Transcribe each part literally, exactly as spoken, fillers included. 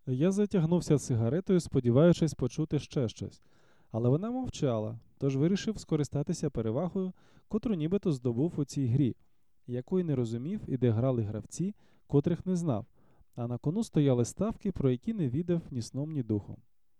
Я затягнувся сигаретою, сподіваючись почути ще щось. Але вона мовчала, тож вирішив скористатися перевагою, котру нібито здобув у цій грі, якої не розумів і де грали гравці, котрих не знав, а на кону стояли ставки, про які не відав ні сном, ні духом.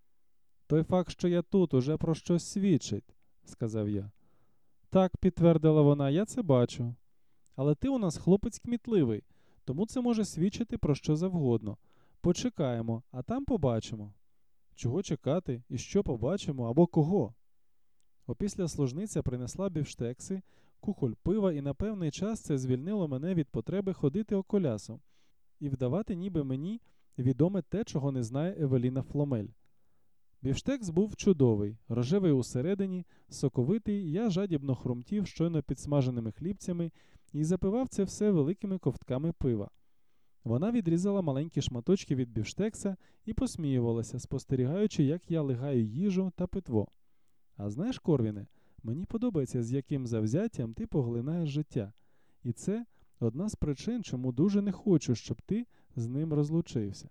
«Той факт, що я тут, уже про щось свідчить», – сказав я. «Так», – підтвердила вона, – «я це бачу. Але ти у нас хлопець кмітливий, тому це може свідчити про що завгодно. Почекаємо, а там побачимо». Чого чекати, і що побачимо, або кого? Опісля служниця принесла бівштекси, кухоль пива, і на певний час це звільнило мене від потреби ходити околясом і вдавати ніби мені відоме те, чого не знає Евеліна Фломель. Бівштекс був чудовий, рожевий усередині, соковитий, я жадібно хрумтів щойно підсмаженими хлібцями і запивав це все великими ковтками пива. Вона відрізала маленькі шматочки від бівштекса і посміювалася, спостерігаючи, як я лигаю їжу та питво. А знаєш, Корвіне, мені подобається, з яким завзяттям ти поглинаєш життя. І це одна з причин, чому дуже не хочу, щоб ти з ним розлучився.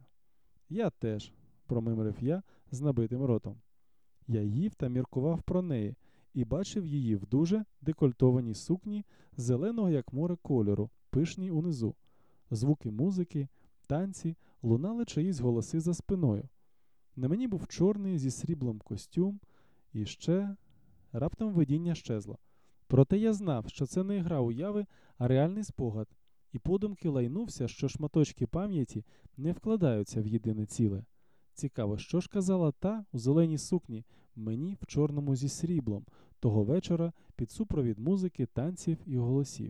Я теж, промимрив я з набитим ротом. Я їв та міркував про неї і бачив її в дуже декольтованій сукні зеленого, як море кольору, пишній унизу. Звуки музики, танці, лунали чиїсь голоси за спиною. На мені був чорний зі сріблом костюм, і ще раптом видіння щезло. Проте я знав, що це не гра уяви, а реальний спогад, і подумки лайнувся, що шматочки пам'яті не вкладаються в єдине ціле. Цікаво, що ж казала та у зеленій сукні мені в чорному зі сріблом того вечора під супровід музики, танців і голосів.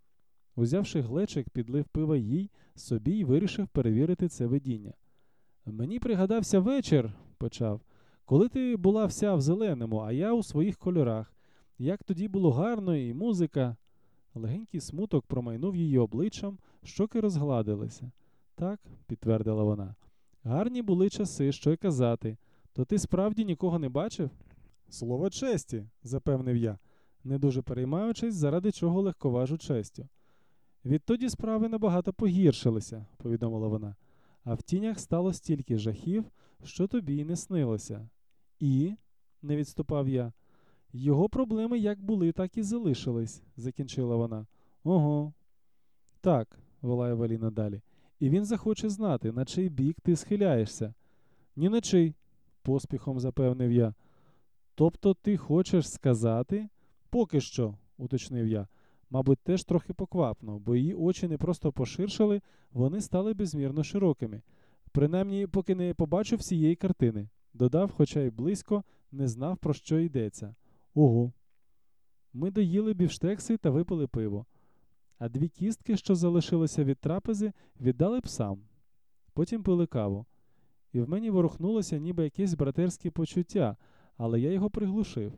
Узявши глечик, підлив пива їй, собі й вирішив перевірити це видіння. «Мені пригадався вечір», – почав, – «коли ти була вся в зеленому, а я у своїх кольорах. Як тоді було гарно і музика». Легенький смуток промайнув її обличчям, щоки розгладилися. «Так», – підтвердила вона, – «гарні були часи, що й казати. То ти справді нікого не бачив?» «Слово честі», – запевнив я, не дуже переймаючись, заради чого легковажу честю. «Відтоді справи набагато погіршилися», – повідомила вона, – «а в тінях стало стільки жахів, що тобі й не снилося». «І?» – не відступав я. «Його проблеми як були, так і залишились», – закінчила вона. «Ого». «Так», – вела Евеліна далі, – «і він захоче знати, на чий бік ти схиляєшся». «Ні на чий», – поспіхом запевнив я. «Тобто ти хочеш сказати?» «Поки що», – уточнив я. Мабуть, теж трохи поквапно, бо її очі не просто поширшали, вони стали безмірно широкими. Принаймні, поки не побачив всієї картини. Додав, хоча й близько, не знав, про що йдеться. Ого. Ми доїли бівштекси та випили пиво. А дві кістки, що залишилися від трапези, віддали псам. Потім пили каву. І в мені ворухнулося ніби якесь братерське почуття, але я його приглушив.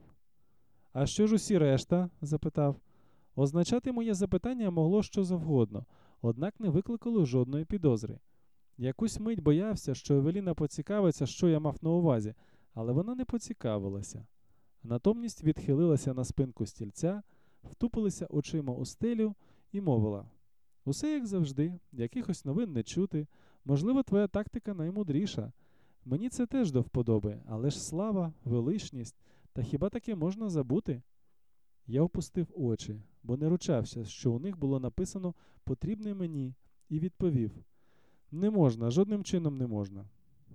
«А що ж усі решта?» – запитав. Означати моє запитання могло що завгодно, однак не викликало жодної підозри. Якусь мить боявся, що Евеліна поцікавиться, що я мав на увазі, але вона не поцікавилася. Натомість відхилилася на спинку стільця, втупилася очима у стелю і мовила: «Усе як завжди, якихось новин не чути, можливо, твоя тактика наймудріша. Мені це теж до вподоби, але ж слава, величність, та хіба таке можна забути?» Я опустив очі, бо не ручався, що у них було написано «потрібне мені», і відповів: «Не можна, жодним чином не можна».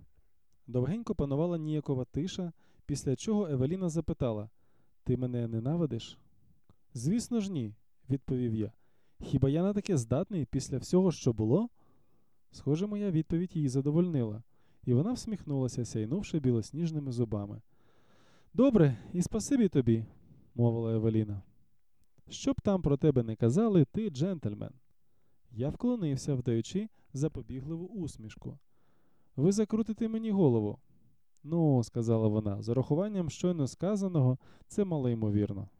Довгенько панувала ніякова тиша, після чого Евеліна запитала: «Ти мене ненавидиш?» «Звісно ж ні», – відповів я. «Хіба я на таке здатний після всього, що було?» Схоже, моя відповідь її задовольнила, і вона всміхнулася, сяйнувши білосніжними зубами. «Добре, і спасибі тобі», – мовила Евеліна. «Що б там про тебе не казали, ти джентльмен». Я вклонився, вдаючи запобігливу усмішку. «Ви закрутите мені голову». «Ну», – сказала вона, – «з урахуванням щойно сказаного, це малоймовірно».